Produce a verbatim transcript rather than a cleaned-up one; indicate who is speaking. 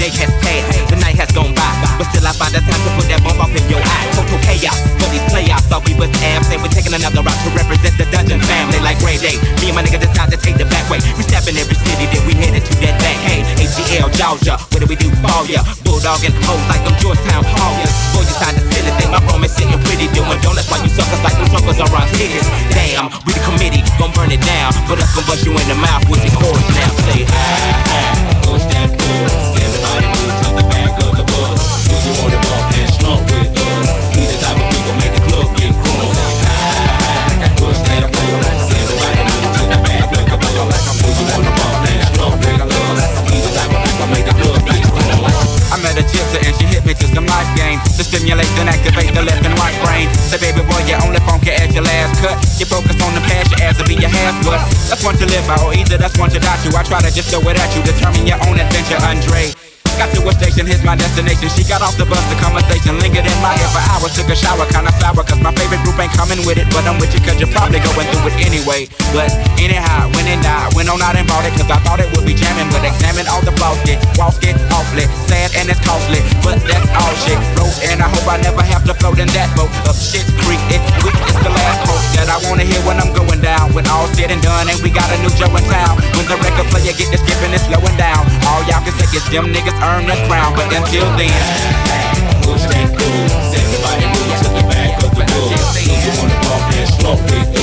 Speaker 1: day has passed, the night has gone by, but still I find the time to put that bomb off in your eye. Total chaos for these playoffs. Thought we was abs, and we're taking another route to represent the Dungeon family like Grey Day. Me and my nigga decide to take the back way. We step in every city, then we headed to that back. Hey, A T L, Georgia, what do we do? Ball ya, bulldog and hoes like them Georgetown Hawkers. Boy, you signed the silly thing, my room is sitting pretty, doing donuts while you suckers like them suckers are on tickets. Damn, we the committee, gon' burn it down, but us gon' bust you in the mouth with the chorus now. Say ah, ah, push that push. Everybody move to the back of the bus. Do you wanna bump and slump with us? We the type of people make the club get crunk. Ah, ah, push that push. Everybody move to the back of the bus. Do you wanna bump and slump with us? We the type of people make the club get crunk. I met a gypsy and she hit me to some life game to stimulate and activate the left and right brain. Say baby boy, you only funky at your last cut. You focus on the past, your ass will be your half but that's one to live by, or either that's one to die to. I try to just throw it at you, determine your own adventure, Andre. Got to a station, here's my destination. She got off the bus, the conversation lingered in my head for hours. Took a shower, kinda sour, cause my favorite group ain't coming with it. But I'm with you cause you're probably going through it anyway. But anyhow, when it died, went on out and bought it, cause I thought it would be jamming. But examine all the flaws, get walk it awfully sad and it's costly, but that's all shit. Wrote and I hope I never have to float in that boat up Shit's Creek. It's weak, it's the last quote that I wanna hear when I'm going down. When all said and done and we got a new Joe in town, when the record player get to skipping and slowing down, all y'all can say is them niggas earn the crown, but until then, push that cool. Everybody move to the back of the bus. You wanna bump and slump with